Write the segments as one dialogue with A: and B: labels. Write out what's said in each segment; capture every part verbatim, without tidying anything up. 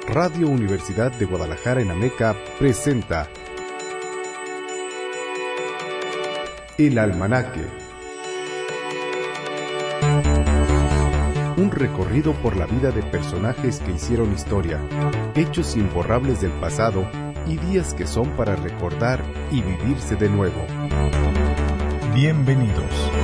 A: Radio Universidad de Guadalajara en Ameca presenta El Almanaque. Un recorrido por la vida de personajes que hicieron historia, hechos imborrables del pasado y días que son para recordar y vivirse de nuevo. Bienvenidos.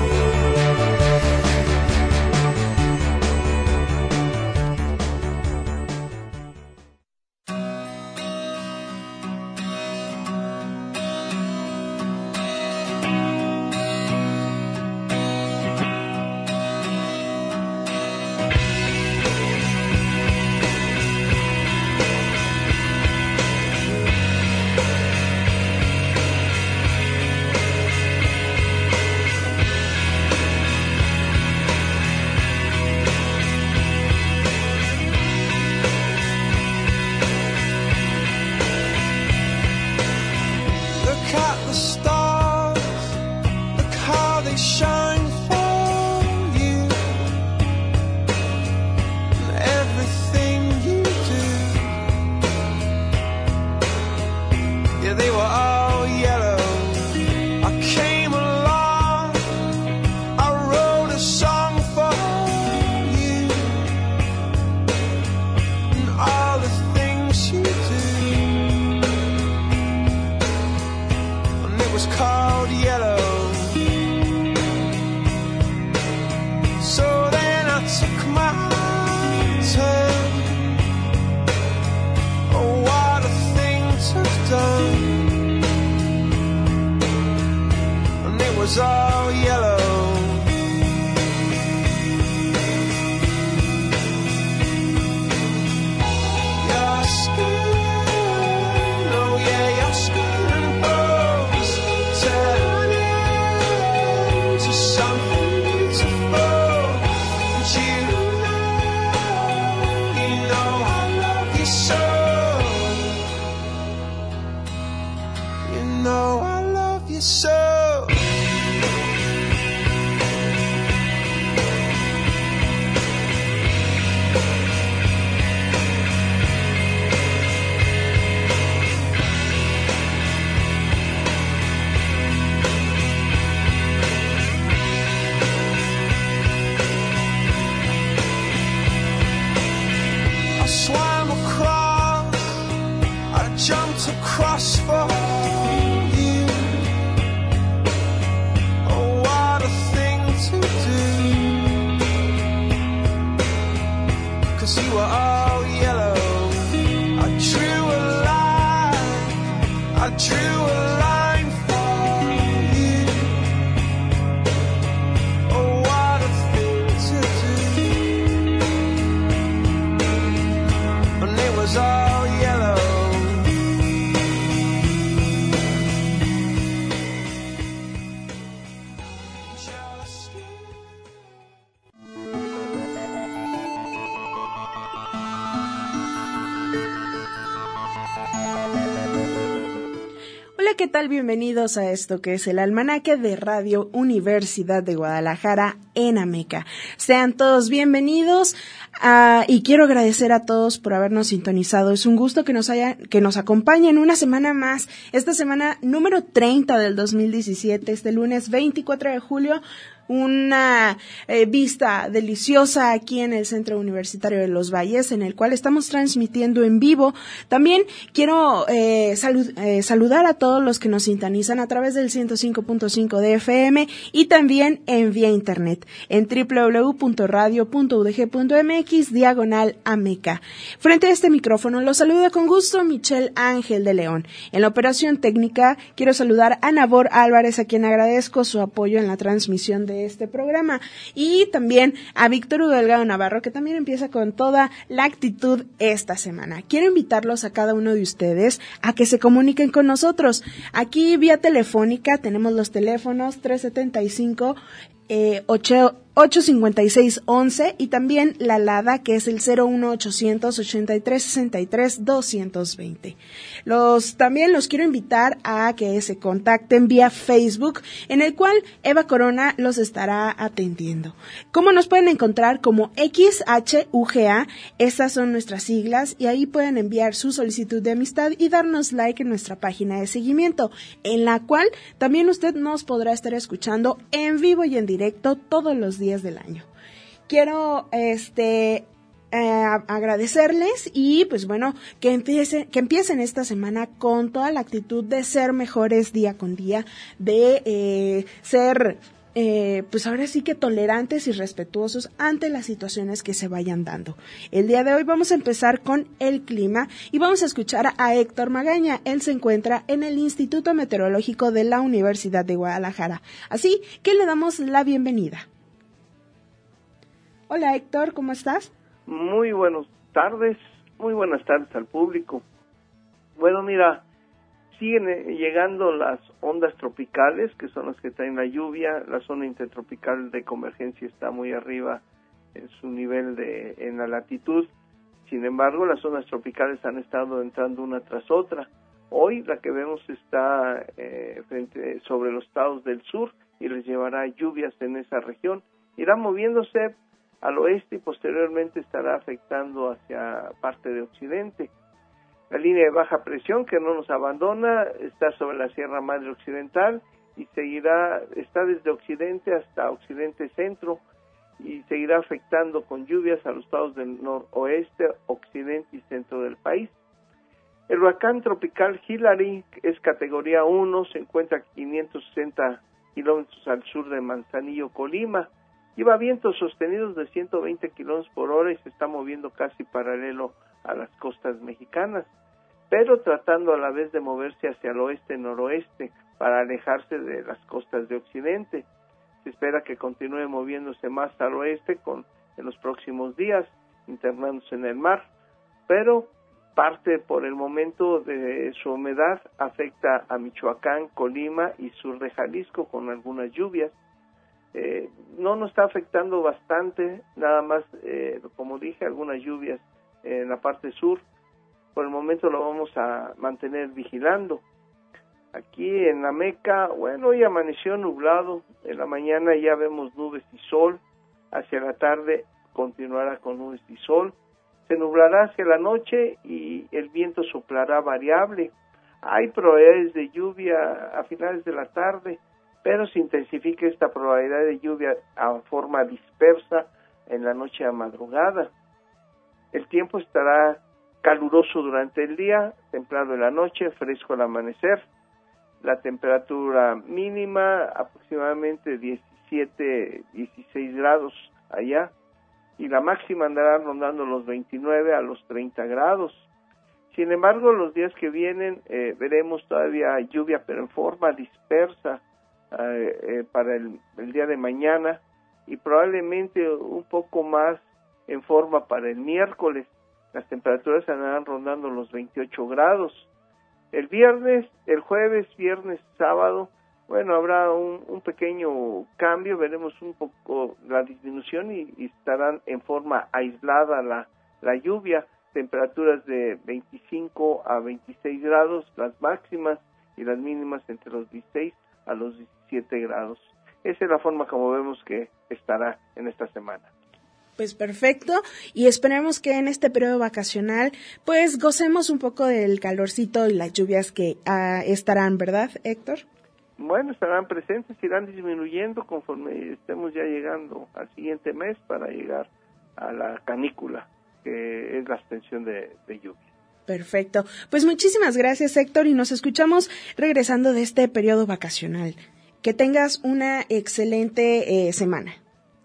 B: ¿Qué tal? Bienvenidos a esto que es el Almanaque de Radio Universidad de Guadalajara en Ameca. Sean todos bienvenidos uh, y quiero agradecer a todos por habernos sintonizado. Es un gusto que nos haya, que nos acompañen una semana más. Esta semana número treinta del dos mil diecisiete, este lunes veinticuatro de julio. Una eh, vista deliciosa aquí en el Centro Universitario de Los Valles, en el cual estamos transmitiendo en vivo. También quiero eh, salud, eh, saludar a todos los que nos sintonizan a través del ciento cinco punto cinco de F M y también en vía internet en doble u doble u doble u punto radio punto u d g punto m x diagonal Ameca. Frente a este micrófono los saluda con gusto Michelle Ángel de León. En la operación técnica quiero saludar a Nabor Álvarez, a quien agradezco su apoyo en la transmisión de este programa, y también a Víctor Hugo Delgado Navarro, que también empieza con toda la actitud esta semana. Quiero invitarlos a cada uno de ustedes a que se comuniquen con nosotros. Aquí vía telefónica tenemos los teléfonos tres setenta y cinco, eh, ocho, ocho cinco seis once y también la LADA, que es el cero uno ochocientos ochenta y tres sesenta y tres doscientos veinte. Los, también los quiero invitar a que se contacten vía Facebook, en el cual Eva Corona los estará atendiendo. ¿Cómo nos pueden encontrar? Como X H U G A, estas son nuestras siglas, y ahí pueden enviar su solicitud de amistad y darnos like en nuestra página de seguimiento, en la cual también usted nos podrá estar escuchando en vivo y en directo todos los días del año. Quiero este eh, agradecerles y pues bueno, que empiecen, que empiecen esta semana con toda la actitud de ser mejores día con día, de eh, ser Eh, pues ahora sí que tolerantes y respetuosos ante las situaciones que se vayan dando. El día de hoy vamos a empezar con el clima y vamos a escuchar a Héctor Magaña. Él se encuentra en el Instituto Meteorológico de la Universidad de Guadalajara. Así que le damos la bienvenida. Hola Héctor, ¿cómo estás?
C: Muy buenas tardes, muy buenas tardes al público. Bueno, mira, siguen llegando las ondas tropicales, que son las que traen la lluvia. La zona intertropical de convergencia está muy arriba en su nivel de en la latitud. Sin embargo, las zonas tropicales han estado entrando una tras otra. Hoy la que vemos está eh, frente sobre los estados del sur y les llevará lluvias en esa región. Irá moviéndose al oeste y posteriormente estará afectando hacia parte de occidente. La línea de baja presión, que no nos abandona, está sobre la Sierra Madre Occidental y seguirá, está desde occidente hasta occidente centro y seguirá afectando con lluvias a los estados del noroeste, occidente y centro del país. El huracán tropical Hillary es categoría uno, se encuentra a quinientos sesenta kilómetros al sur de Manzanillo, Colima. Lleva vientos sostenidos de ciento veinte kilómetros por hora y se está moviendo casi paralelo a las costas mexicanas, pero tratando a la vez de moverse hacia el oeste-noroeste para alejarse de las costas de occidente. Se espera que continúe moviéndose más al oeste con, en los próximos días, internándose en el mar, pero parte por el momento de su humedad afecta a Michoacán, Colima y sur de Jalisco con algunas lluvias. Eh, no nos está afectando bastante, nada más, eh, como dije, algunas lluvias en la parte sur. Por el momento lo vamos a mantener vigilando. Aquí en la Meca, bueno, hoy amaneció nublado, en la mañana ya vemos nubes y sol, hacia la tarde continuará con nubes y sol, se nublará hacia la noche y el viento soplará variable. Hay probabilidades de lluvia a finales de la tarde, pero se intensifica esta probabilidad de lluvia a forma dispersa en la noche a madrugada. El tiempo estará caluroso durante el día, templado en la noche, fresco al amanecer. La temperatura mínima aproximadamente diecisiete, dieciséis grados allá, y la máxima andará rondando los veintinueve a los treinta grados. Sin embargo, los días que vienen eh, veremos todavía lluvia, pero en forma dispersa eh, eh, para el, el día de mañana, y probablemente un poco más en forma para el miércoles. Las temperaturas andarán rondando los veintiocho grados. El viernes, el jueves, viernes, sábado, bueno, habrá un, un pequeño cambio, veremos un poco la disminución y, y estarán en forma aislada la, la lluvia. Temperaturas de veinticinco a veintiséis grados, las máximas, y las mínimas entre los dieciséis a los diecisiete grados. Esa es la forma como vemos que estará en esta semana.
B: Pues perfecto, y esperemos que en este periodo vacacional pues gocemos un poco del calorcito y las lluvias que uh, estarán, ¿verdad, Héctor?
C: Bueno, estarán presentes, irán disminuyendo conforme estemos ya llegando al siguiente mes para llegar a la canícula, que es la extensión de, de lluvia.
B: Perfecto, pues muchísimas gracias, Héctor, y nos escuchamos regresando de este periodo vacacional. Que tengas una excelente eh, semana.
C: Hasta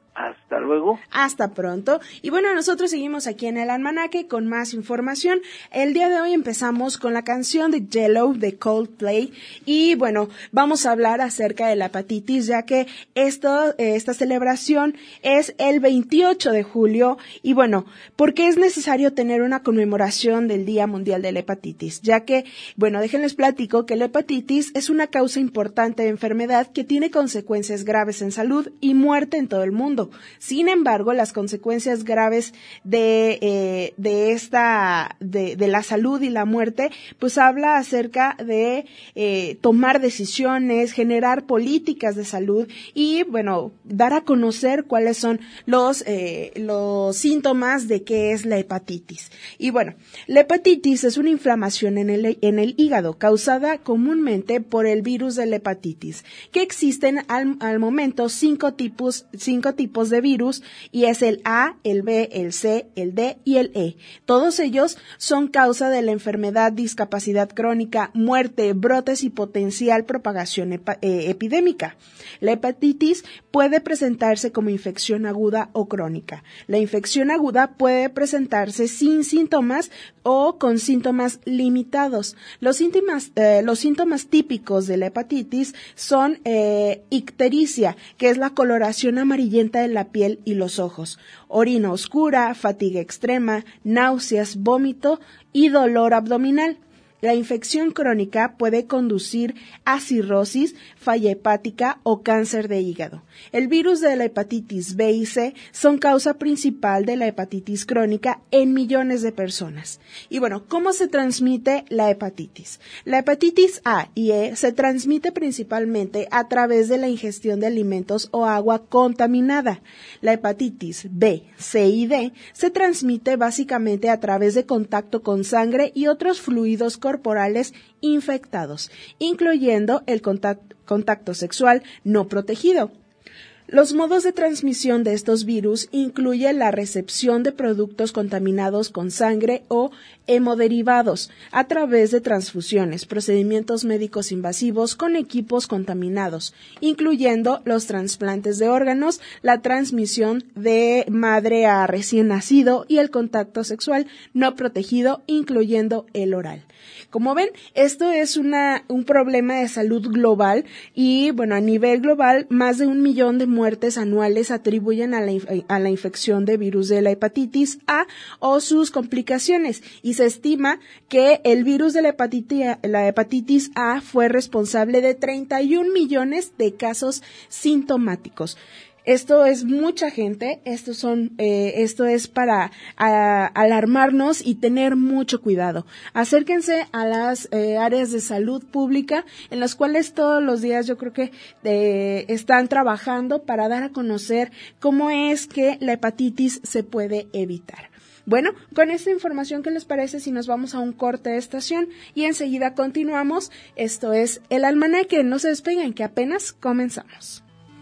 C: Hasta luego.
B: Hasta pronto. Y bueno, nosotros seguimos aquí en el Almanaque con más información. El día de hoy empezamos con la canción de Yellow de Coldplay y bueno, vamos a hablar acerca de la hepatitis, ya que esto, esta celebración es el veintiocho de julio y bueno, ¿por qué es necesario tener una conmemoración del Día Mundial de la Hepatitis? Ya que, bueno, déjenles platico que la hepatitis es una causa importante de enfermedad que tiene consecuencias graves en salud y muerte en todo el mundo. Sin embargo, las consecuencias graves de, eh, de esta, de, de la salud y la muerte, pues habla acerca de eh, tomar decisiones, generar políticas de salud y, bueno, dar a conocer cuáles son los, eh, los síntomas de qué es la hepatitis. Y bueno, la hepatitis es una inflamación en el, en el hígado causada comúnmente por el virus de la hepatitis, que existen al, al momento cinco tipos, cinco tipos de virus y es el A, el B, el C, el D y el E. Todos ellos son causa de la enfermedad, discapacidad crónica, muerte, brotes y potencial propagación epa, eh, epidémica. La hepatitis puede presentarse como infección aguda o crónica. La infección aguda puede presentarse sin síntomas o con síntomas limitados. Los síntomas, eh, los síntomas típicos de la hepatitis son eh, ictericia, que es la coloración amarillenta de la piel y los ojos, orina oscura, fatiga extrema, náuseas, vómito y dolor abdominal. La infección crónica puede conducir a cirrosis, falla hepática o cáncer de hígado. El virus de la hepatitis B y C son causa principal de la hepatitis crónica en millones de personas. Y bueno, ¿cómo se transmite la hepatitis? La hepatitis A y E se transmite principalmente a través de la ingestión de alimentos o agua contaminada. La hepatitis B, C y D se transmite básicamente a través de contacto con sangre y otros fluidos corporales infectados, incluyendo el contacto, contacto sexual no protegido. Los modos de transmisión de estos virus incluyen la recepción de productos contaminados con sangre o hemoderivados a través de transfusiones, procedimientos médicos invasivos con equipos contaminados, incluyendo los trasplantes de órganos, la transmisión de madre a recién nacido y el contacto sexual no protegido, incluyendo el oral. Como ven, esto es una, un problema de salud global y, bueno, a nivel global, más de un millón de muertes anuales atribuyen a la, a la infección de virus de la hepatitis A o sus complicaciones y se estima que el virus de la hepatitis, la hepatitis A fue responsable de treinta y un millones de casos sintomáticos. Esto es mucha gente, esto, son, eh, esto es para a, alarmarnos y tener mucho cuidado. Acérquense a las eh, áreas de salud pública en las cuales todos los días yo creo que eh, están trabajando para dar a conocer cómo es que la hepatitis se puede evitar. Bueno, con esta información, ¿qué les parece si nos vamos a un corte de estación y enseguida continuamos? Esto es El Almanaque, no se despeguen que apenas comenzamos.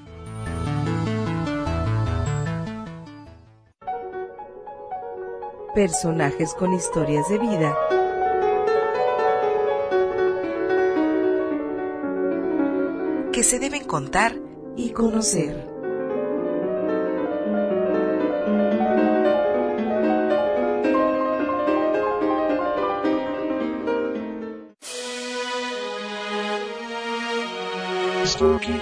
D: Personajes con historias de vida que se deben contar y conocer.
E: Spooky.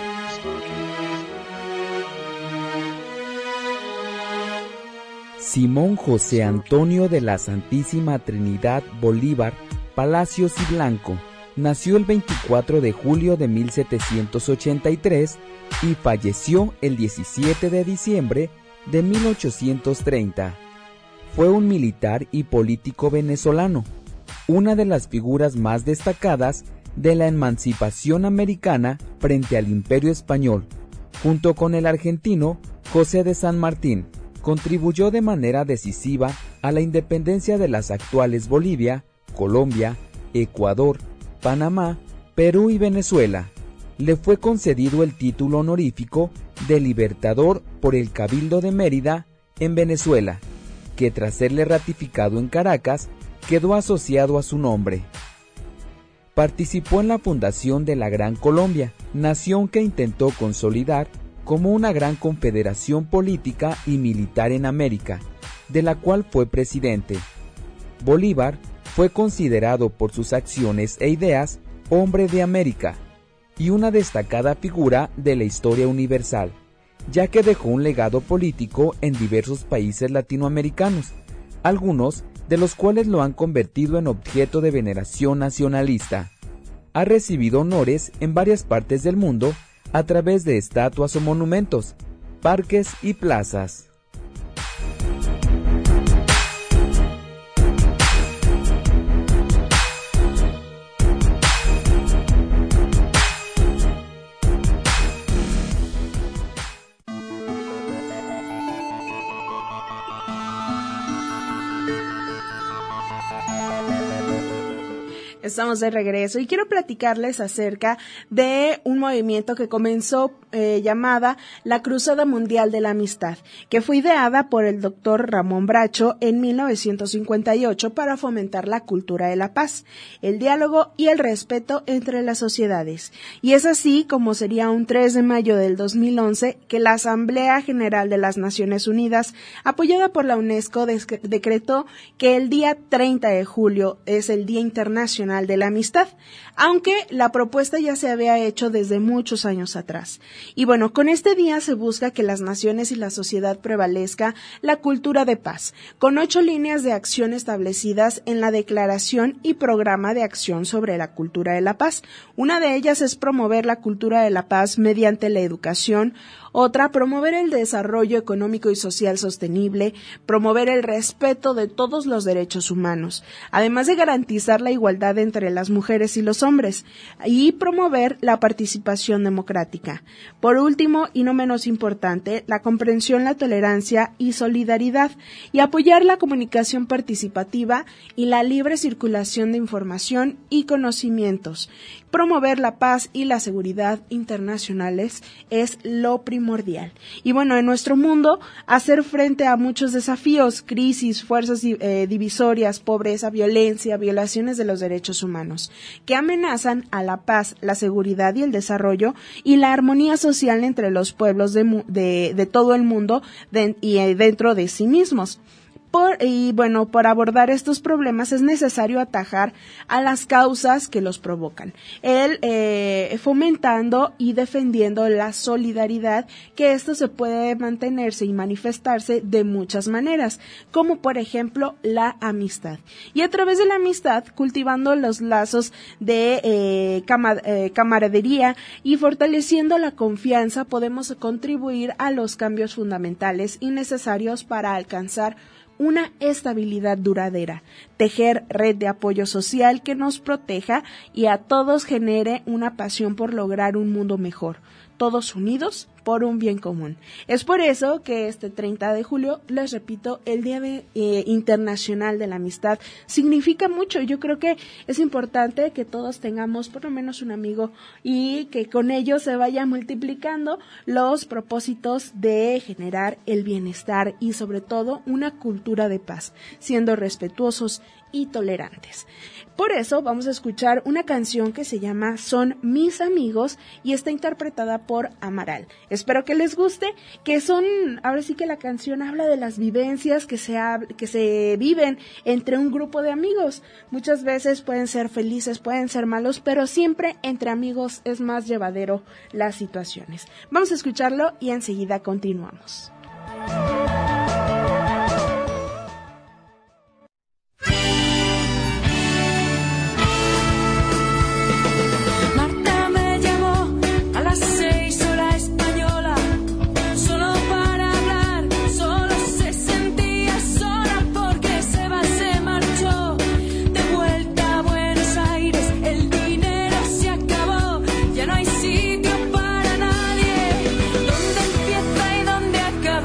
F: Simón José Antonio de la Santísima Trinidad Bolívar Palacios y Blanco nació el veinticuatro de julio de mil setecientos ochenta y tres y falleció el diecisiete de diciembre de mil ochocientos treinta. Fue un militar y político venezolano, una de las figuras más destacadas de la emancipación americana frente al Imperio Español, junto con el argentino José de San Martín. Contribuyó de manera decisiva a la independencia de las actuales Bolivia, Colombia, Ecuador, Panamá, Perú y Venezuela. Le fue concedido el título honorífico de Libertador por el Cabildo de Mérida, en Venezuela, que tras serle ratificado en Caracas, quedó asociado a su nombre. Participó en la fundación de la Gran Colombia, nación que intentó consolidar como una gran confederación política y militar en América, de la cual fue presidente. Bolívar fue considerado por sus acciones e ideas hombre de América y una destacada figura de la historia universal, ya que dejó un legado político en diversos países latinoamericanos, algunos de los cuales lo han convertido en objeto de veneración nacionalista. Ha recibido honores en varias partes del mundo a través de estatuas o monumentos, parques y plazas.
B: Estamos de regreso y quiero platicarles acerca de un movimiento que comenzó eh, llamada la Cruzada Mundial de la Amistad, que fue ideada por el doctor Ramón Bracho en mil novecientos cincuenta y ocho para fomentar la cultura de la paz, el diálogo y el respeto entre las sociedades. Y es así como sería un tres de mayo del dos mil once que la Asamblea General de las Naciones Unidas, apoyada por la UNESCO, dec- decretó que el día treinta de julio es el Día Internacional de la Amistad, aunque la propuesta ya se había hecho desde muchos años atrás. Y bueno, con este día se busca que las naciones y la sociedad prevalezca la cultura de paz, con ocho líneas de acción establecidas en la Declaración y Programa de Acción sobre la Cultura de la Paz. Una de ellas es promover la cultura de la paz mediante la educación, otra, promover el desarrollo económico y social sostenible, promover el respeto de todos los derechos humanos, además de garantizar la igualdad entre las mujeres y los hombres, y promover la participación democrática. Por último, y no menos importante, la comprensión, la tolerancia y solidaridad, y apoyar la comunicación participativa y la libre circulación de información y conocimientos. Promover la paz y la seguridad internacionales es lo primordial. Y bueno, en nuestro mundo, hacer frente a muchos desafíos, crisis, fuerzas eh, divisorias, pobreza, violencia, violaciones de los derechos humanos, que amenazan a la paz, la seguridad y el desarrollo y la armonía social entre los pueblos de, de, de todo el mundo de, y eh, dentro de sí mismos. Por, y bueno, para abordar estos problemas es necesario atajar a las causas que los provocan, el eh, fomentando y defendiendo la solidaridad, que esto se puede mantenerse y manifestarse de muchas maneras, como por ejemplo la amistad. Y a través de la amistad, cultivando los lazos de eh, cama, eh, camaradería y fortaleciendo la confianza, podemos contribuir a los cambios fundamentales y necesarios para alcanzar una estabilidad duradera, tejer red de apoyo social que nos proteja y a todos genere una pasión por lograr un mundo mejor, todos unidos por un bien común. Es por eso que este treinta de julio, les repito, el Día de, eh, Internacional de la Amistad significa mucho. Yo creo que es importante que todos tengamos por lo menos un amigo y que con ello se vaya multiplicando los propósitos de generar el bienestar y sobre todo una cultura de paz, siendo respetuosos y tolerantes. Por eso vamos a escuchar una canción que se llama Son Mis Amigos y está interpretada por Amaral. Espero que les guste, que son, ahora sí que la canción habla de las vivencias que se, que se viven entre un grupo de amigos. Muchas veces pueden ser felices, pueden ser malos, pero siempre entre amigos es más llevadero las situaciones. Vamos a escucharlo y enseguida continuamos.
E: Sitio para nadie, donde empieza y donde acaba.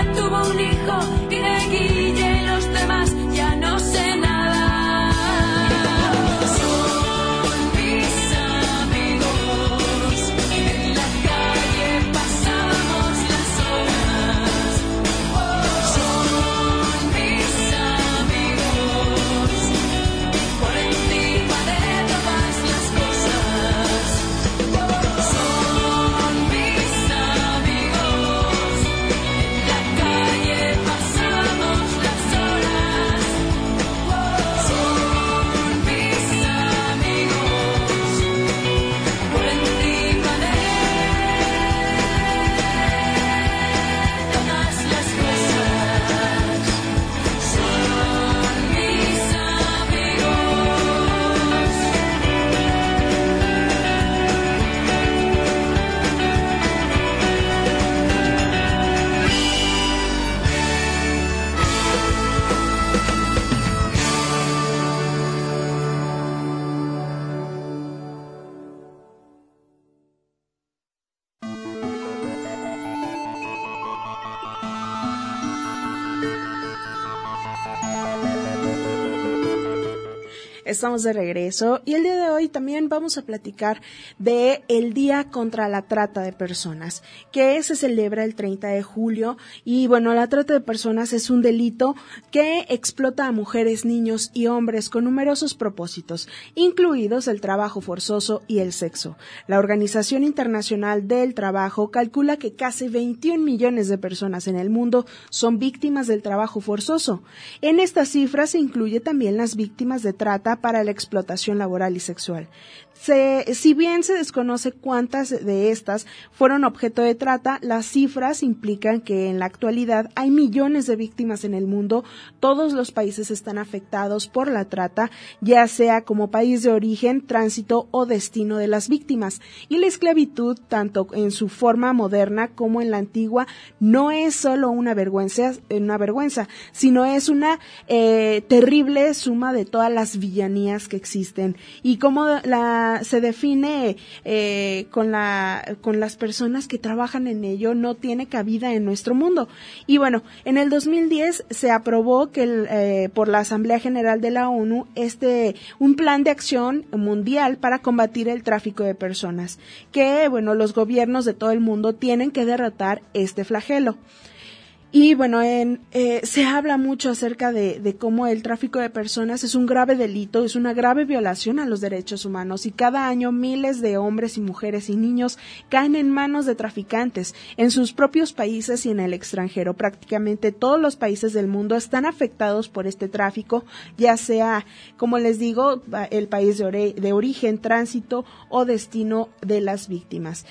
E: tuvo un hijo y de Guille y los demás ya no sé nada. Son mis amigos, en la calle pasamos las horas. Son mis amigos, por encima de todas las cosas. Son mis amigos, en la calle pasamos las horas. Son mis amigos, por encima de todas las cosas. Son mis
B: Estamos de regreso y el día de hoy también vamos a platicar de el Día contra la Trata de Personas, que se celebra el treinta de julio y bueno, la trata de personas es un delito que explota a mujeres, niños y hombres con numerosos propósitos, incluidos el trabajo forzoso y el sexo. La Organización Internacional del Trabajo calcula que casi veintiún millones de personas en el mundo son víctimas del trabajo forzoso. En esta cifra se incluye también las víctimas de trata para la explotación laboral y sexual. Se, si bien se desconoce cuántas de estas fueron objeto de trata, las cifras implican que en la actualidad hay millones de víctimas en el mundo. Todos los países están afectados por la trata, ya sea como país de origen, tránsito o destino de las víctimas. Y la esclavitud, tanto en su forma moderna como en la antigua, no es solo una vergüenza, una vergüenza sino es una eh, terrible suma de todas las villanías que existen. Y como la se define eh, con la con las personas que trabajan en ello, no tiene cabida en nuestro mundo. Y bueno, en el dos mil diez se aprobó que el, eh, por la Asamblea General de la ONU este un plan de acción mundial para combatir el tráfico de personas, que bueno, los gobiernos de todo el mundo tienen que derrotar este flagelo. Y bueno, en, eh, se habla mucho acerca de, de cómo el tráfico de personas es un grave delito, es una grave violación a los derechos humanos y cada año miles de hombres y mujeres y niños caen en manos de traficantes en sus propios países y en el extranjero. Prácticamente todos los países del mundo están afectados por este tráfico, ya sea, como les digo, el país de, ore, de origen, tránsito o destino de las víctimas.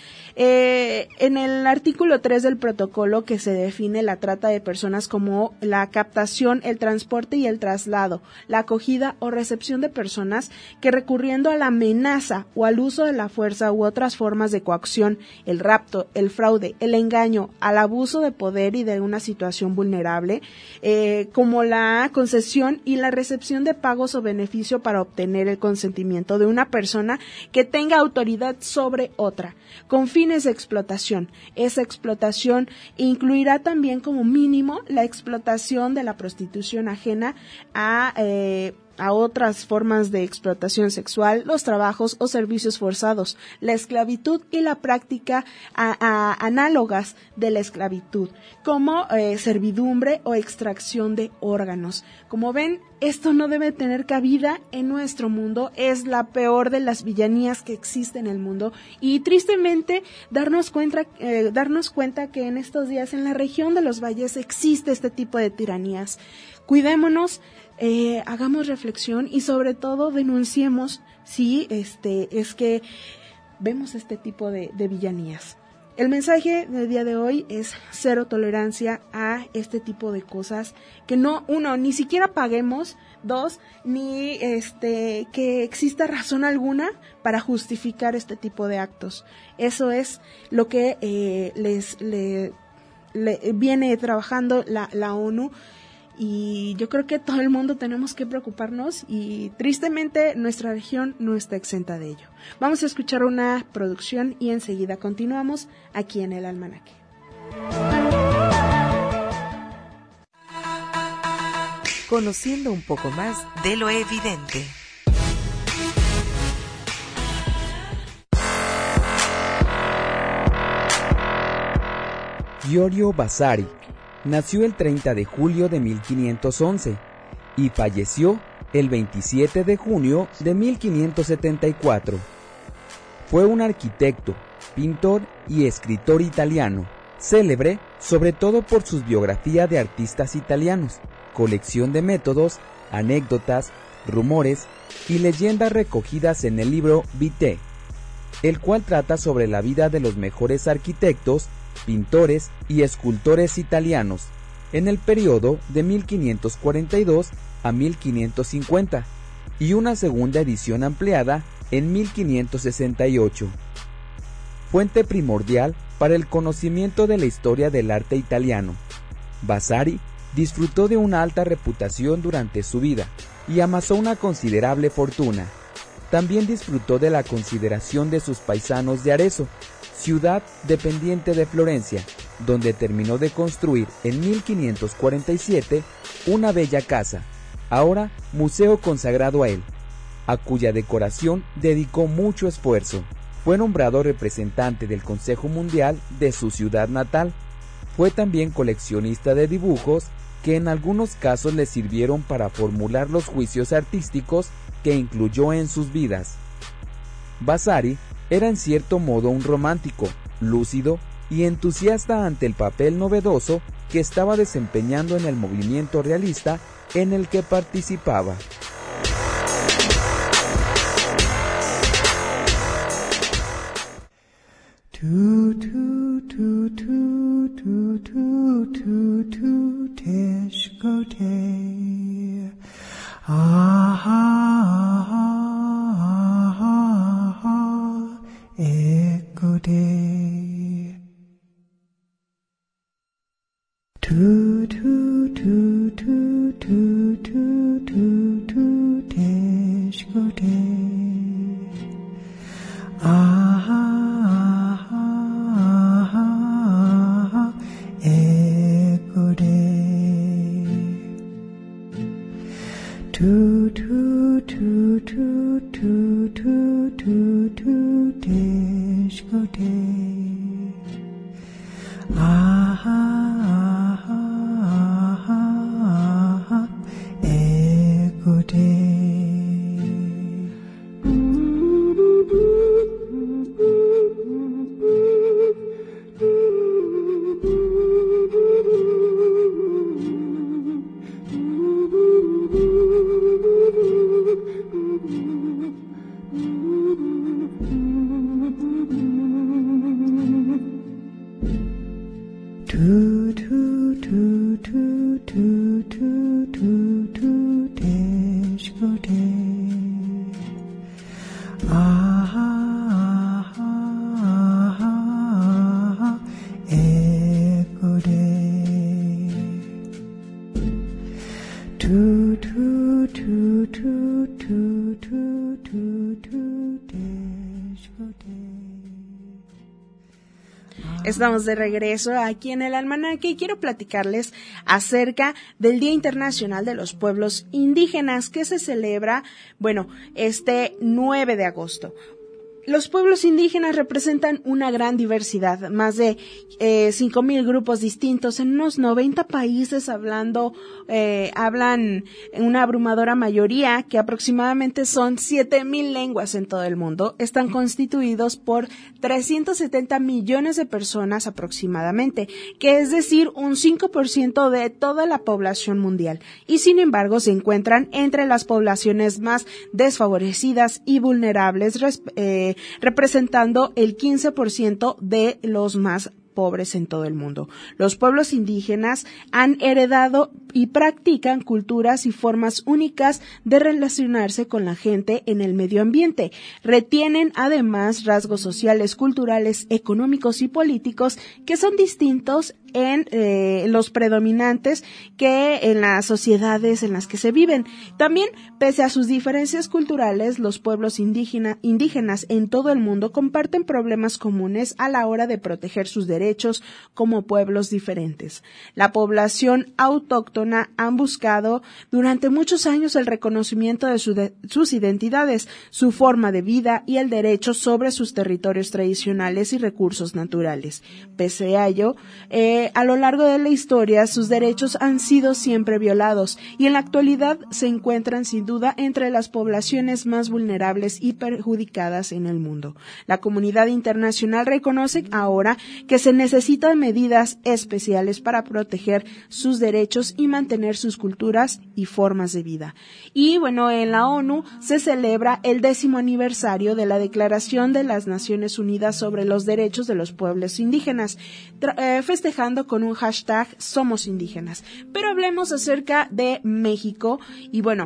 B: Eh, en el artículo tres del protocolo que se define la trata de personas como la captación, el transporte y el traslado, la acogida o recepción de personas que recurriendo a la amenaza o al uso de la fuerza u otras formas de coacción, el rapto, el fraude, el engaño, al abuso de poder y de una situación vulnerable, eh, como la concesión y la recepción de pagos o beneficio para obtener el consentimiento de una persona que tenga autoridad sobre otra, con fines de explotación. Esa explotación incluirá también como mínimo la explotación de la prostitución ajena a eh, a otras formas de explotación sexual, los trabajos o servicios forzados, la esclavitud y la práctica a, a, análogas de la esclavitud, como eh, servidumbre o extracción de órganos. Como ven, esto no debe tener cabida en nuestro mundo, es la peor de las villanías que existe en el mundo y tristemente darnos cuenta, eh, darnos cuenta que en estos días en la región de los valles existe este tipo de tiranías. Cuidémonos, eh, hagamos reflexión y sobre todo denunciemos si este es que vemos este tipo de, de villanías. El mensaje del día de hoy es cero tolerancia a este tipo de cosas, que no, uno, ni siquiera paguemos, dos, ni este que exista razón alguna para justificar este tipo de actos. Eso es lo que eh, les le, le viene trabajando la, la ONU. Y yo creo que todo el mundo tenemos que preocuparnos y tristemente nuestra región no está exenta de ello. Vamos a escuchar una producción y enseguida continuamos aquí en el Almanaque.
D: conociendo un poco más de lo evidente.
F: Giorgio Vasari nació el treinta de julio de mil quinientos once y falleció el veintisiete de junio de mil quinientos setenta y cuatro. Fue un arquitecto, pintor y escritor italiano, célebre sobre todo por sus biografías de artistas italianos, colección de métodos, anécdotas, rumores y leyendas recogidas en el libro Vitae, el cual trata sobre la vida de los mejores arquitectos, pintores y escultores italianos en el periodo de mil quinientos cuarenta y dos a mil quinientos cincuenta y una segunda edición ampliada en mil quinientos sesenta y ocho. Fuente primordial para el conocimiento de la historia del arte italiano, Vasari disfrutó de una alta reputación durante su vida y amasó una considerable fortuna. También disfrutó de la consideración de sus paisanos de Arezzo, ciudad dependiente de Florencia, donde terminó de construir en mil quinientos cuarenta y siete una bella casa, ahora museo consagrado a él, a cuya decoración dedicó mucho esfuerzo. Fue nombrado representante del Consejo Mundial de su ciudad natal. Fue también coleccionista de dibujos que en algunos casos le sirvieron para formular los juicios artísticos que incluyó en sus vidas. Vasari era en cierto modo un romántico, lúcido y entusiasta ante el papel novedoso que estaba desempeñando en el movimiento realista en el que participaba.
G: Tu tu tu tu tu tu tu tu teshkote aha aha ekote tu tu tu tu tu tu tu tu teshkote aha Tu tu tu tu tu tu tu tu teshkote aha aha aha ekote
B: Estamos de regreso aquí en el Almanaque y quiero platicarles acerca del Día Internacional de los Pueblos Indígenas que se celebra, bueno, este nueve de agosto. Los pueblos indígenas representan una gran diversidad, más de eh, cinco mil grupos distintos en unos noventa países hablando, eh, hablan en una abrumadora mayoría, que aproximadamente son siete mil lenguas en todo el mundo. Están constituidos por trescientos setenta millones de personas aproximadamente, que es decir, un cinco por ciento de toda la población mundial. Y sin embargo, se encuentran entre las poblaciones más desfavorecidas y vulnerables, eh, representando el quince por ciento de los más pobres en todo el mundo. Los pueblos indígenas han heredado y practican culturas y formas únicas de relacionarse con la gente en el medio ambiente. Retienen además rasgos sociales, culturales, económicos y políticos que son distintos en eh, los predominantes que en las sociedades en las que se viven. También, pese a sus diferencias culturales, los pueblos indígena, indígenas en todo el mundo comparten problemas comunes a la hora de proteger sus derechos como pueblos diferentes. La población autóctona han buscado durante muchos años el reconocimiento de, su de sus identidades, su forma de vida y el derecho sobre sus territorios tradicionales y recursos naturales. Pese a ello, eh, a lo largo de la historia, sus derechos han sido siempre violados y en la actualidad se encuentran sin duda entre las poblaciones más vulnerables y perjudicadas en el mundo. La comunidad internacional reconoce ahora que se necesitan medidas especiales para proteger sus derechos y mantener sus culturas y formas de vida. Y bueno, en la ONU se celebra el décimo aniversario de la Declaración de las Naciones Unidas sobre los Derechos de los Pueblos Indígenas, eh, festejando con un hashtag Somos Indígenas. Pero hablemos acerca de México y bueno,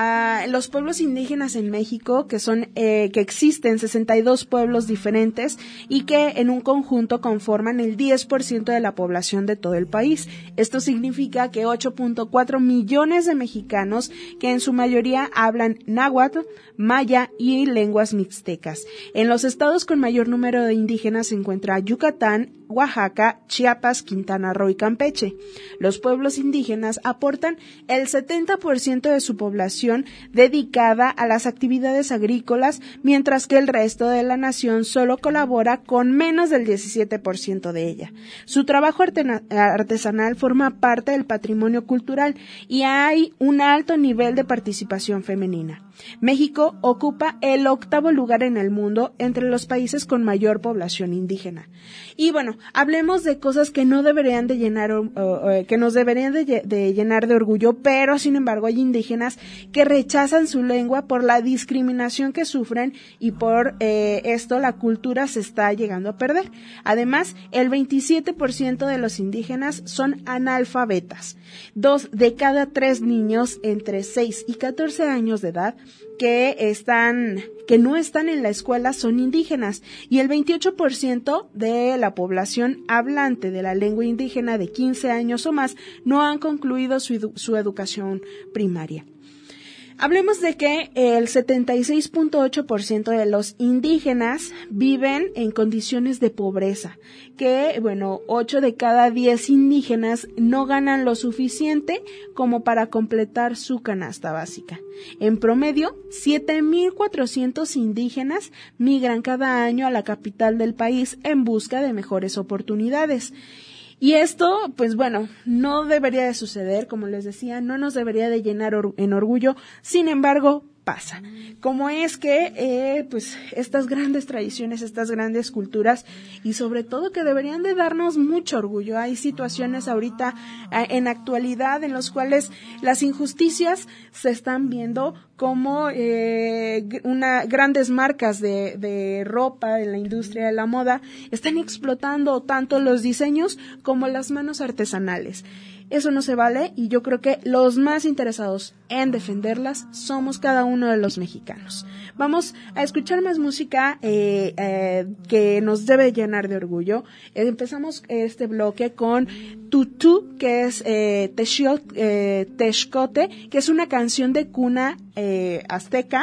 B: a los pueblos indígenas en México, que son eh, que existen sesenta y dos pueblos diferentes y que en un conjunto conforman el diez por ciento de la población de todo el país. Esto significa que ocho punto cuatro millones de mexicanos, que en su mayoría hablan náhuatl, maya y lenguas mixtecas. En los estados con mayor número de indígenas se encuentra Yucatán, Oaxaca, Chiapas, Quintana Roo y Campeche. Los pueblos indígenas aportan el setenta por ciento de su población dedicada a las actividades agrícolas, mientras que el resto de la nación solo colabora con menos del diecisiete por ciento de ella. Su trabajo artesanal forma parte del patrimonio cultural y hay un alto nivel de participación femenina. México ocupa el octavo lugar en el mundo entre los países con mayor población indígena. Y bueno, hablemos de cosas que no deberían de llenar, uh, uh, que nos deberían de, de llenar de orgullo, pero sin embargo hay indígenas que rechazan su lengua por la discriminación que sufren y por eh, esto la cultura se está llegando a perder. Además, el veintisiete por ciento de los indígenas son analfabetas. Dos de cada tres niños entre seis y catorce años de edad que están, que no están en la escuela son indígenas y el veintiocho por ciento de la población hablante de la lengua indígena de quince años o más no han concluido su, edu- su educación primaria. Hablemos de que el setenta y seis punto ocho por ciento de los indígenas viven en condiciones de pobreza, que, bueno, ocho de cada diez indígenas no ganan lo suficiente como para completar su canasta básica. En promedio, siete mil cuatrocientos indígenas migran cada año a la capital del país en busca de mejores oportunidades. Y esto, pues bueno, no debería de suceder, como les decía, no nos debería de llenar or- en orgullo, sin embargo, pasa. Como es que, eh, pues, estas grandes tradiciones, estas grandes culturas, y sobre todo que deberían de darnos mucho orgullo. Hay situaciones ahorita, eh, en actualidad, en los cuales las injusticias se están viendo como eh, una grandes marcas de, de ropa en la industria de la moda están explotando tanto los diseños como las manos artesanales. Eso no se vale y yo creo que los más interesados en defenderlas somos cada uno de los mexicanos. Vamos a escuchar más música eh, eh, que nos debe llenar de orgullo. Eh, empezamos este bloque con Tutú, que es eh, Texio, eh, Texcote, que es una canción de cuna eh, azteca.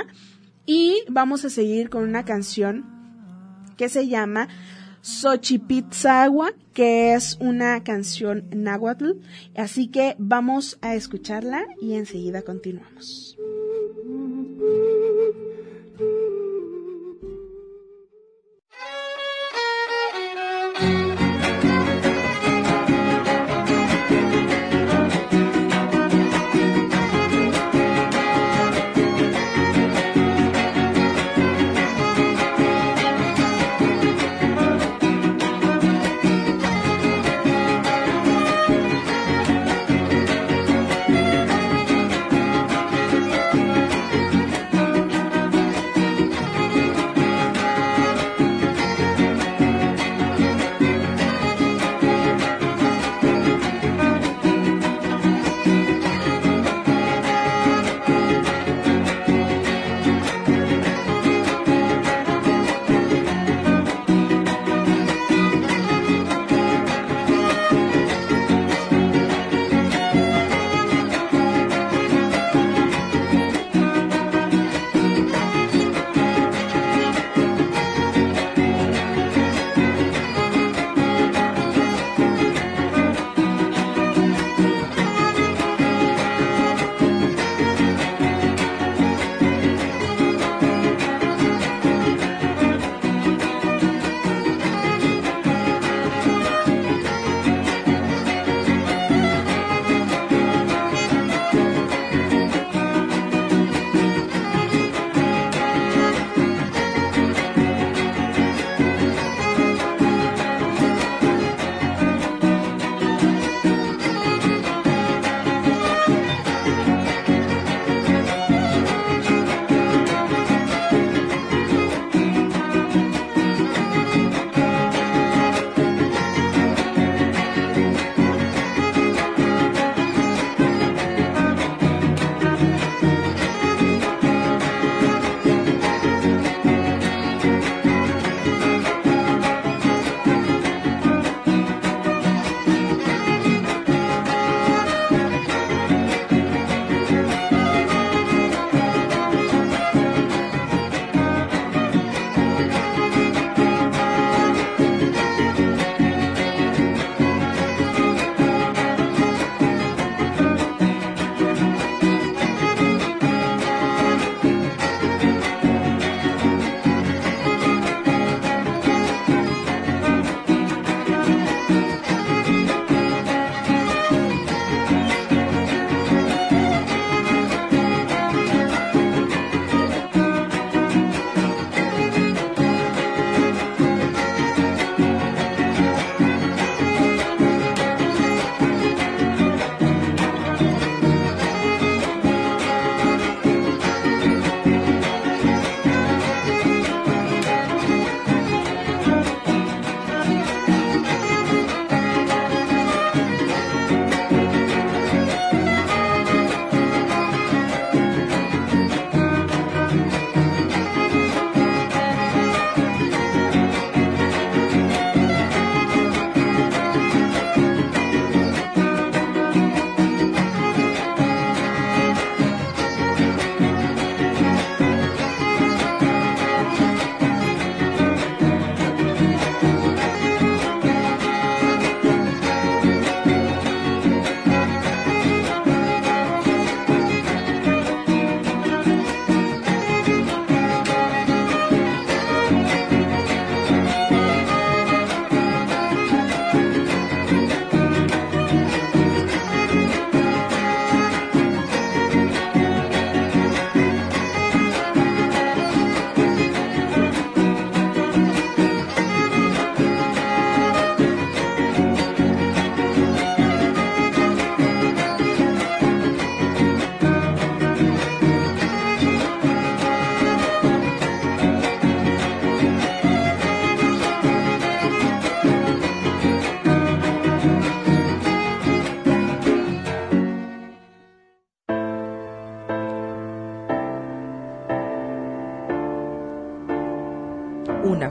B: Y vamos a seguir con una canción que se llama Xochipitzagua, que es una canción náhuatl, así que vamos a escucharla y enseguida continuamos.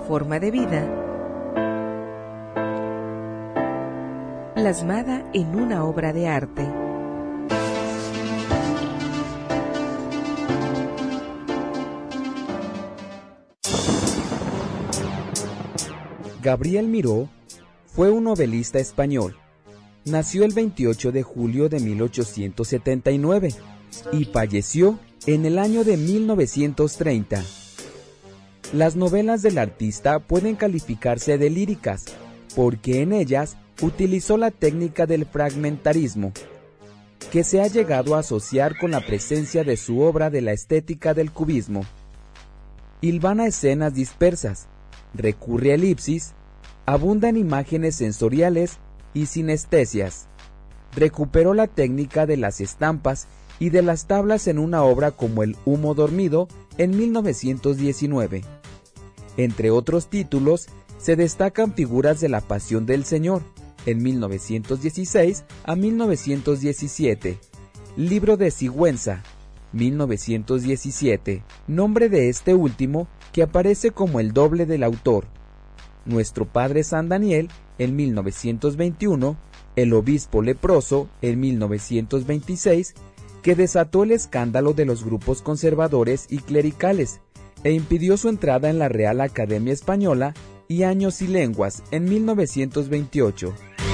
D: forma de vida plasmada en una obra de arte.
F: Gabriel Miró fue un novelista español. Nació el veintiocho de julio de mil ochocientos setenta y nueve y falleció en el año de mil novecientos treinta. Las novelas del artista pueden calificarse de líricas, porque en ellas utilizó la técnica del fragmentarismo, que se ha llegado a asociar con la presencia de su obra de la estética del cubismo. Hilvana escenas dispersas, recurre a elipsis, abunda en imágenes sensoriales y sinestesias. Recuperó la técnica de las estampas y de las tablas en una obra como El humo dormido en mil novecientos diecinueve. Entre otros títulos, se destacan Figuras de la Pasión del Señor, en mil novecientos dieciséis a mil novecientos diecisiete, Libro de Sigüenza, mil novecientos diecisiete, nombre de este último que aparece como el doble del autor, Nuestro Padre San Daniel, en mil novecientos veintiuno, El obispo leproso, en mil novecientos veintiséis, que desató el escándalo de los grupos conservadores y clericales, e impidió su entrada en la Real Academia Española, y Años y Lenguas, en mil novecientos veintiocho.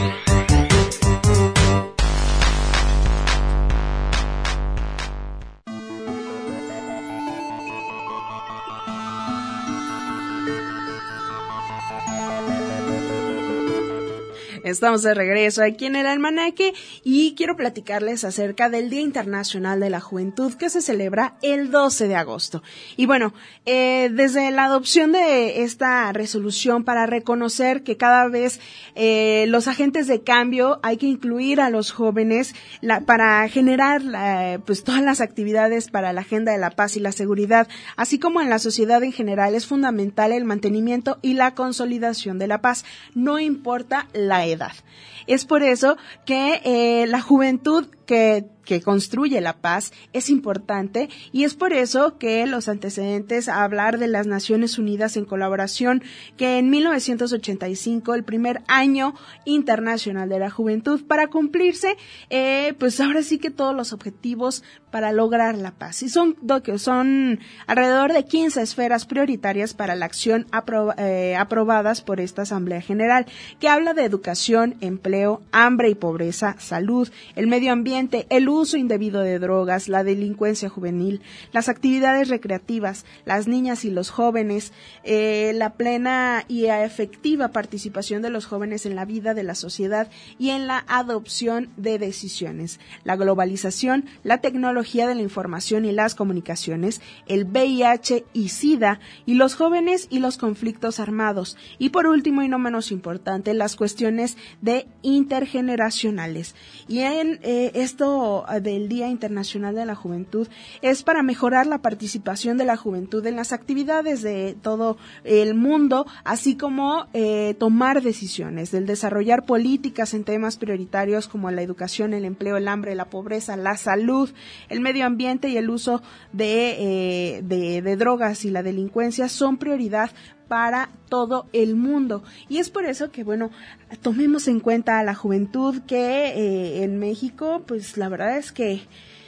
B: Estamos de regreso aquí en el Almanaque y quiero platicarles acerca del Día Internacional de la Juventud que se celebra el doce de agosto. Y bueno, eh, desde la adopción de esta resolución para reconocer que cada vez eh, los agentes de cambio hay que incluir a los jóvenes la, para generar la, pues todas las actividades para la agenda de la paz y la seguridad, así como en la sociedad en general, es fundamental el mantenimiento y la consolidación de la paz, no importa la edad. Es por eso que eh, la juventud que, que construye la paz es importante y es por eso que los antecedentes a hablar de las Naciones Unidas en colaboración, que en mil novecientos ochenta y cinco, el primer año internacional de la juventud, para cumplirse, eh, pues ahora sí que todos los objetivos para lograr la paz. Y son, son alrededor de quince esferas prioritarias para la acción apro, eh, aprobadas por esta Asamblea General, que habla de educación, empleo, hambre y pobreza, salud, el medio ambiente, el uso indebido de drogas, la delincuencia juvenil, las actividades recreativas, las niñas y los jóvenes, eh, la plena y efectiva participación de los jóvenes en la vida de la sociedad y en la adopción de decisiones, la globalización, la tecnología de la información y las comunicaciones, el V I H y SIDA y los jóvenes y los conflictos armados, y por último y no menos importante, las cuestiones de intergeneracionales. Y en eh, esto del Día Internacional de la Juventud es para mejorar la participación de la juventud en las actividades de todo el mundo, así como eh, tomar decisiones, del desarrollar políticas en temas prioritarios como la educación, el empleo, el hambre, la pobreza, la salud, el medio ambiente y el uso de, eh, de, de drogas y la delincuencia son prioridad para todo el mundo. Y es por eso que, bueno, tomemos en cuenta a la juventud que eh, en México, pues la verdad es que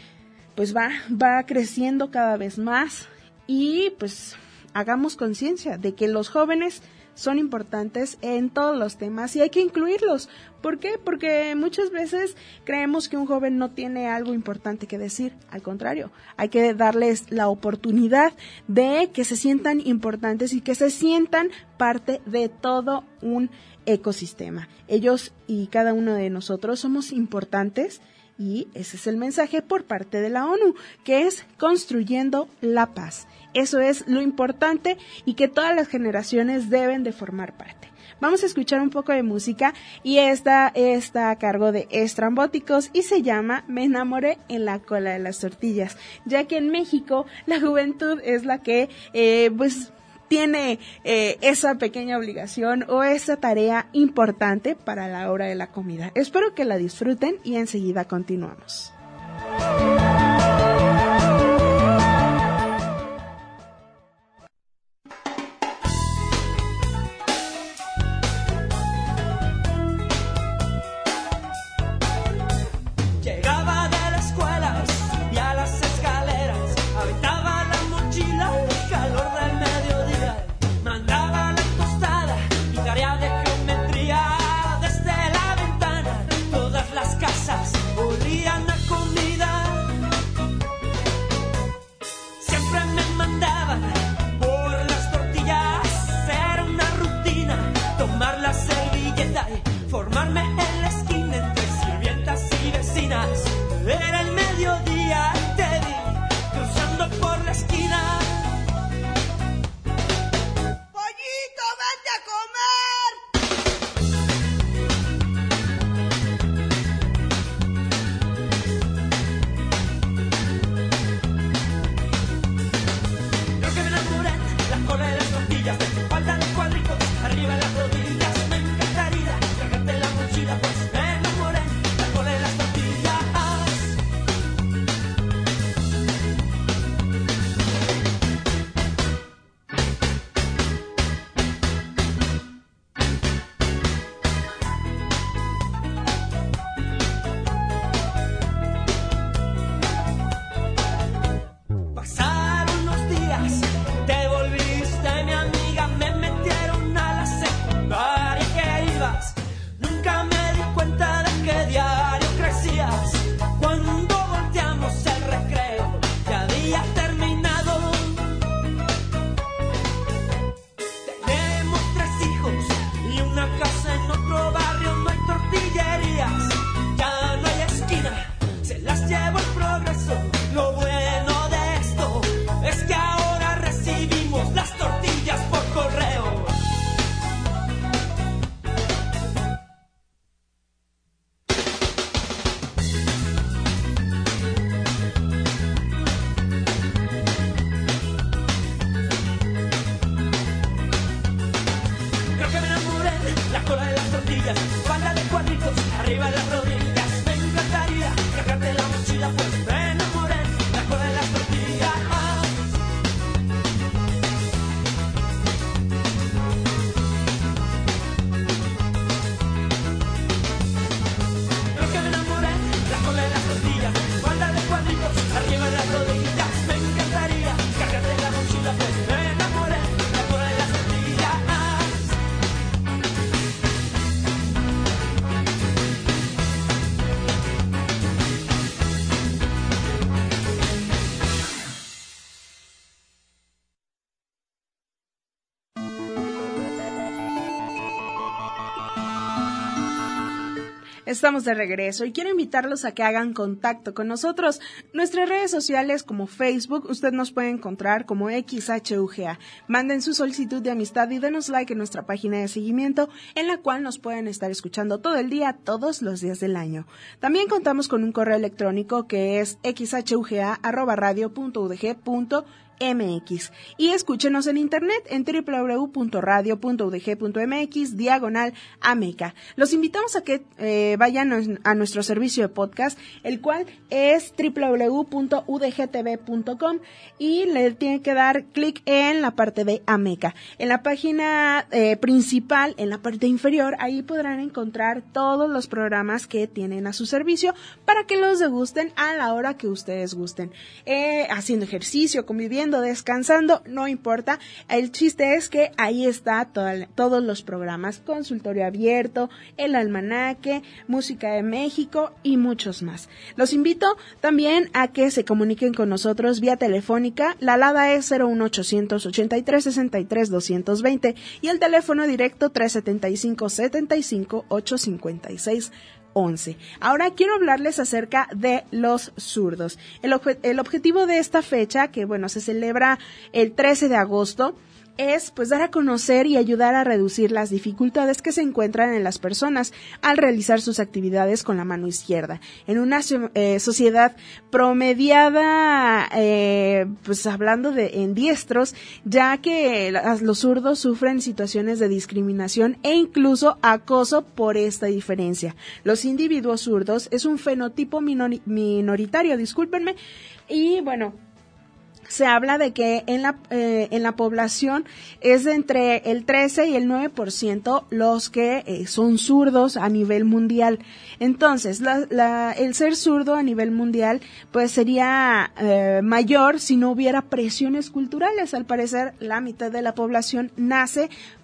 B: pues va, va creciendo cada vez más y pues hagamos conciencia de que los jóvenes son importantes en todos los temas y hay que incluirlos. ¿Por qué? Porque muchas veces creemos que un joven no tiene algo importante que decir. Al contrario, hay que darles la oportunidad de que se sientan importantes y que se sientan parte de todo un ecosistema. Ellos y cada uno de nosotros somos importantes y ese es el mensaje por parte de la ONU, que es construyendo la paz. Eso es lo importante y que todas las generaciones deben de formar parte. Vamos a escuchar un poco de música y esta está a cargo de Estrambóticos y se llama Me enamoré en la cola de las tortillas, ya que en México la juventud es la que eh, pues tiene eh, esa pequeña obligación o esa tarea importante para la hora de la comida. Espero que la disfruten y enseguida continuamos.
H: armarme en la esquina entre sirvientas y vecinas. Era el mediodía y te vi cruzando por la esquina. ¡Pollito, vete a comer! Creo que me enamoré, la cola de las tortillas, falta de cuadritos, arriba de las rodillas. Me encantaría cargarte la mochila, pues me enamoré, la cola de las tortillas. Pasaron los días, te volviste mi amiga, me metieron a la secundaria que ibas. Nunca me di cuenta de que diario crecías. Cuando volteamos el recreo, ya había terminado. Tenemos tres hijos y una casa en otro barrio, no hay tortillerías, ya no hay esquina, se las llevó el progreso. Lo bueno de esto es que ahora recibimos las tortillas por correo. Creo que me enamoré, la cola de las tortillas, falda de cuadritos, arriba de las rodillas. Me encantaría cargarte la mochila, pues me enamoré, la cola de las tortillas. Creo que me enamoré, la cola de las tortillas, falda de cuadritos, arriba de las rodillas. Me encantaría cargarte la mochila, pues me enamoré, la cola de las tortillas.
B: Estamos de regreso y quiero invitarlos a que hagan contacto con nosotros. Nuestras redes sociales como Facebook, usted nos puede encontrar como X H U G A. Manden su solicitud de amistad y denos like en nuestra página de seguimiento, en la cual nos pueden estar escuchando todo el día, todos los días del año. También contamos con un correo electrónico que es x h u g a arroba radio punto u d g punto m x y escúchenos en internet en w w w punto radio punto u d g punto m x diagonal ameca. Los invitamos a que eh, vayan a nuestro servicio de podcast, el cual es w w w punto u d g t v punto com, y le tienen que dar clic en la parte de Ameca. En la página eh, principal, en la parte inferior, ahí podrán encontrar todos los programas que tienen a su servicio para que los degusten a la hora que ustedes gusten. Eh, haciendo ejercicio, conviviendo, descansando, no importa. El chiste es que ahí está toda, todos los programas: Consultorio Abierto, El Almanaque, Música de México y muchos más. Los invito también a que se comuniquen con nosotros vía telefónica. La alada es cero uno ochocientos ochenta y tres sesenta y tres doscientos veinte y el teléfono directo tres setenta y cinco setenta y cinco ocho cincuenta y seis once. Ahora quiero hablarles acerca de los zurdos. El, obje- el objetivo de esta fecha, que bueno, se celebra el trece de agosto, es pues dar a conocer y ayudar a reducir las dificultades que se encuentran en las personas al realizar sus actividades con la mano izquierda. En una eh, sociedad promediada, eh, pues hablando de en diestros, ya que los zurdos sufren situaciones de discriminación e incluso acoso por esta diferencia. Los individuos zurdos es un fenotipo minori- minoritario, discúlpenme, y bueno, se habla de que en la eh, en la población es de entre el trece y el nueve por ciento los que eh, son zurdos a nivel mundial. Entonces, la, la, el ser zurdo a nivel mundial pues sería eh, mayor si no hubiera presiones culturales. Al parecer, la mitad de la población nace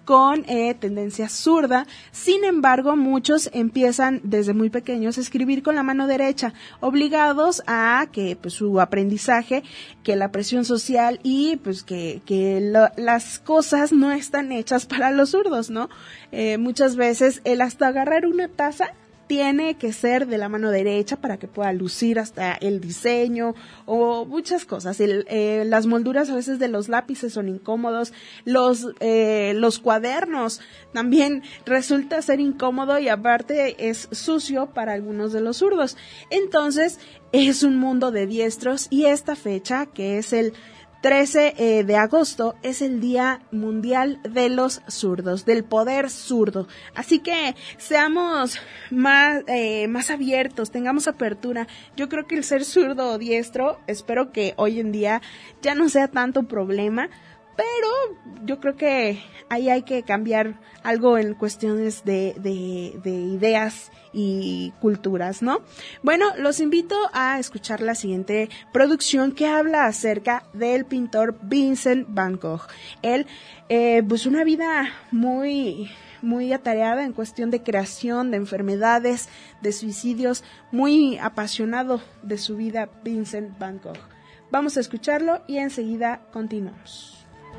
B: con eh, tendencia zurda. Sin embargo, muchos empiezan desde muy pequeños a escribir con la mano derecha, obligados a que pues, su aprendizaje, que la presión social y pues que, que lo, las cosas no están hechas para los zurdos, ¿no? Eh, muchas veces el hasta agarrar una taza tiene que ser de la mano derecha para que pueda lucir hasta el diseño o muchas cosas. El, eh, las molduras a veces de los lápices son incómodos, los, eh, los cuadernos también resulta ser incómodo y aparte es sucio para algunos de los zurdos. Entonces es un mundo de diestros y esta fecha, que es el trece eh, de agosto, es el Día Mundial de los Zurdos, del poder zurdo. Así que seamos más, eh, más abiertos, tengamos apertura. Yo creo que el ser zurdo o diestro, espero que hoy en día ya no sea tanto problema, pero yo creo que ahí hay que cambiar algo en cuestiones de, de, de ideas y culturas, ¿no? Bueno, los invito a escuchar la siguiente producción que habla acerca del pintor Vincent Van Gogh. Él, eh, pues una vida muy, muy atareada en cuestión de creación, de enfermedades, de suicidios, muy apasionado de su vida, Vincent Van Gogh. Vamos a escucharlo y enseguida continuamos.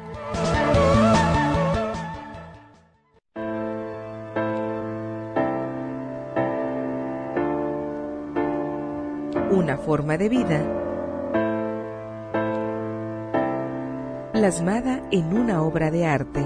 D: Una forma de vida plasmada en una obra de arte.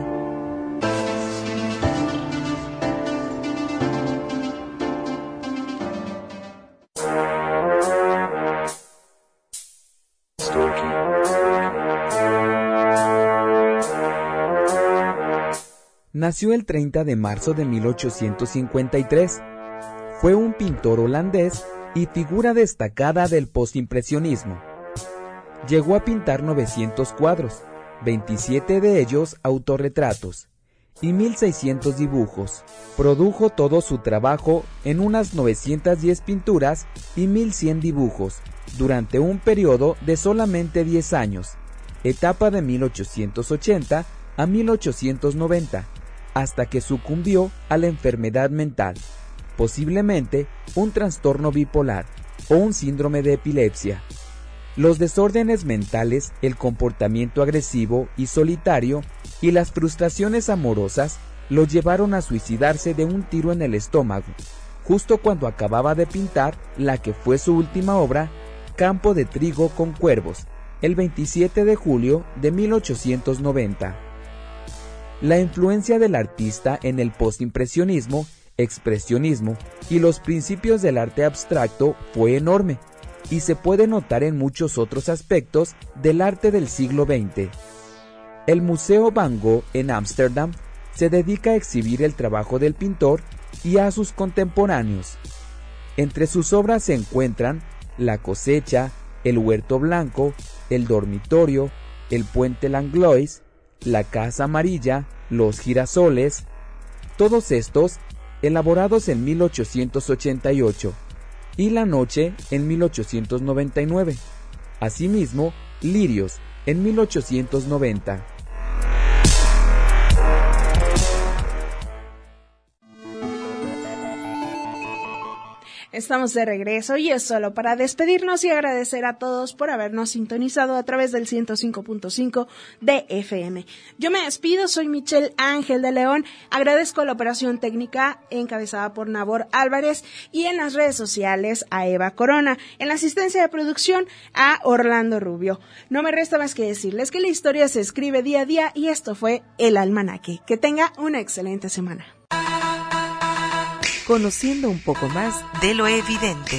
F: Nació el treinta de marzo de mil ochocientos cincuenta y tres. Fue un pintor holandés y figura destacada del postimpresionismo. Llegó a pintar novecientos cuadros, veintisiete de ellos autorretratos, y mil seiscientos dibujos. Produjo todo su trabajo en unas novecientas diez pinturas y mil cien dibujos, durante un periodo de solamente diez años, etapa de mil ochocientos ochenta a mil ochocientos noventa, hasta que sucumbió a la enfermedad mental, posiblemente un trastorno bipolar o un síndrome de epilepsia. Los desórdenes mentales, el comportamiento agresivo y solitario y las frustraciones amorosas lo llevaron a suicidarse de un tiro en el estómago, justo cuando acababa de pintar la que fue su última obra, Campo de Trigo con Cuervos, el veintisiete de julio de mil ochocientos noventa. La influencia del artista en el postimpresionismo, expresionismo y los principios del arte abstracto fue enorme y se puede notar en muchos otros aspectos del arte del siglo veinte. El Museo Van Gogh en Ámsterdam se dedica a exhibir el trabajo del pintor y a sus contemporáneos. Entre sus obras se encuentran La cosecha, El huerto blanco, El dormitorio, El puente Langlois, La casa amarilla, Los girasoles, todos estos elaborados en mil ochocientos ochenta y ocho, y La noche en mil ochocientos noventa y nueve. Asimismo, Lirios en mil ochocientos noventa.
B: Estamos de regreso y es solo para despedirnos y agradecer a todos por habernos sintonizado a través del ciento cinco punto cinco de F M. Yo me despido, soy Michelle Ángel de León, agradezco la operación técnica encabezada por Nabor Álvarez y en las redes sociales a Eva Corona, en la asistencia de producción a Orlando Rubio. No me resta más que decirles que la historia se escribe día a día y esto fue El Almanaque. Que tenga una excelente semana.
D: Conociendo un poco más de lo evidente.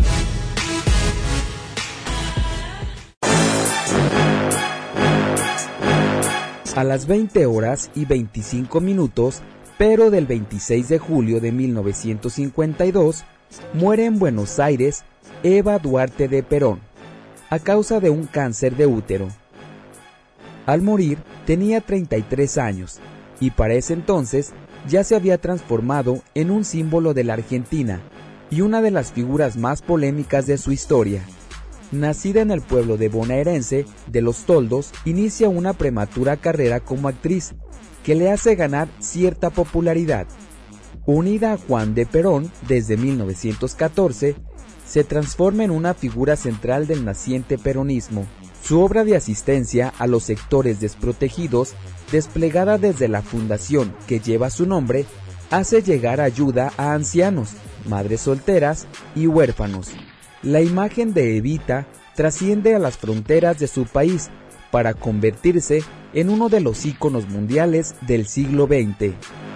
F: A las veinte horas y veinticinco minutos, pero del veintiséis de julio de mil novecientos cincuenta y dos, muere en Buenos Aires Eva Duarte de Perón, a causa de un cáncer de útero. Al morir tenía treinta y tres años, y para ese entonces ya se había transformado en un símbolo de la Argentina y una de las figuras más polémicas de su historia. Nacida en el pueblo de bonaerense de Los Toldos, inicia una prematura carrera como actriz, que le hace ganar cierta popularidad. Unida a Juan de Perón desde mil novecientos catorce, se transforma en una figura central del naciente peronismo. Su obra de asistencia a los sectores desprotegidos, desplegada desde la fundación que lleva su nombre, hace llegar ayuda a ancianos, madres solteras y huérfanos. La imagen de Evita trasciende a las fronteras de su país para convertirse en uno de los íconos mundiales del siglo veinte.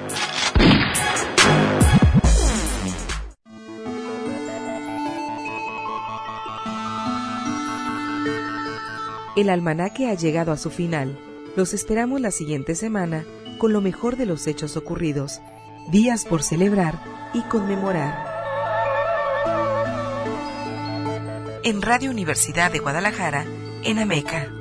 D: El almanaque ha llegado a su final. Los esperamos la siguiente semana con lo mejor de los hechos ocurridos, días por celebrar y conmemorar. En Radio Universidad de Guadalajara, en Ameca.